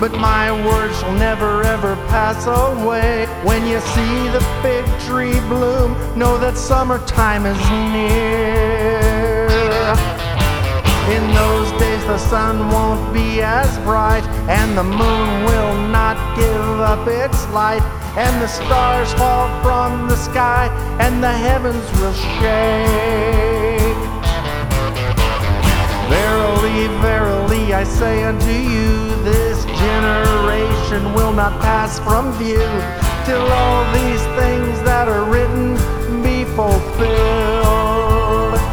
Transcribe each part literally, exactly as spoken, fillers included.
but my words shall never ever pass away. When you see the fig tree bloom, know that summertime is near. In those days the sun won't be as bright, and the moon will not give up its light, and the stars fall from the sky, and the heavens will shake. Verily, verily, I say unto you, this generation will not pass from view till all these things that are written be fulfilled.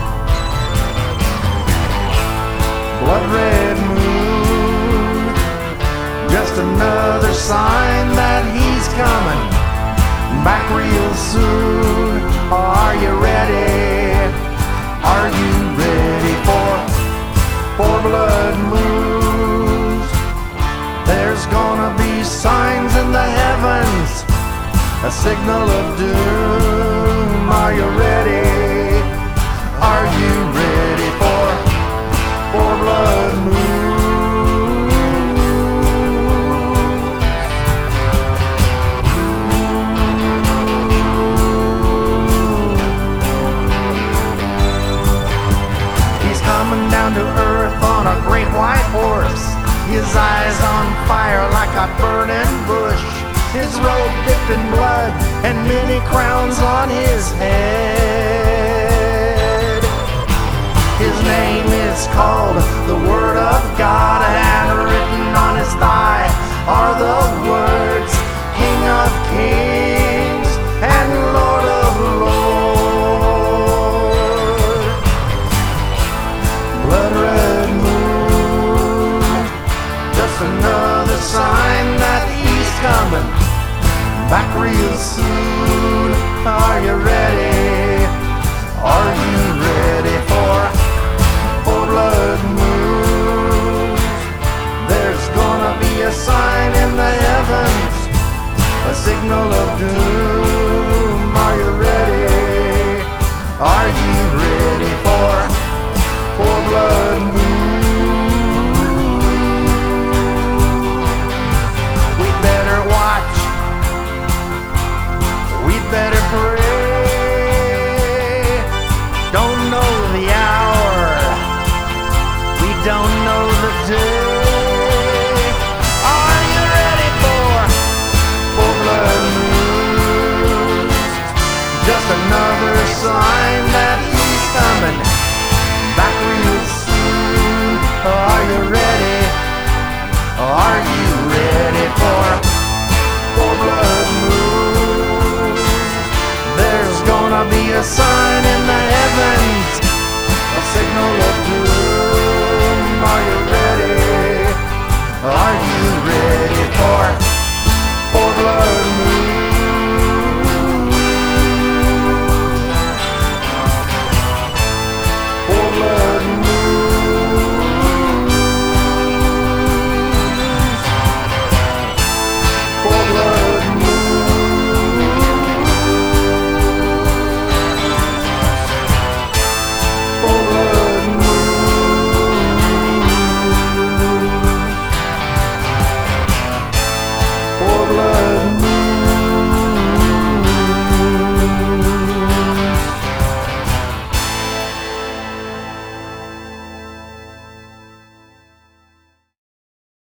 Blood red moon, just another sign that he's coming back real soon. Are you ready? Are you ready for, for blood moons? There's gonna be signs in the heavens, a signal of doom. Are you ready? Are you ready for, for blood moons? He's coming down to earth on a great white horse, his eyes on fire like a burning bush, his robe dipped in blood and many crowns on his head. His name is called the Word of God, and written on his thigh are the words, King of Kings and Lord of Lords. Blood red moon, just another sign that he's coming back real soon. Are you ready? Are you ready for, for blood moons? There's gonna be a sign in the heavens, a signal of doom. Are you ready? Are you ready for, for blood moons? We better watch, we better pray. Don't know the hour, we don't know the day. Are you ready for, for blood moons? Just another sign that he's coming back real soon. Are you ready? Are you ready for, for blood moons? There's gonna be a sign in the heavens, a signal of doom. Are you ready? Are you ready for, for blood moons? For blood moons. For blood moons. For blood moons. For blood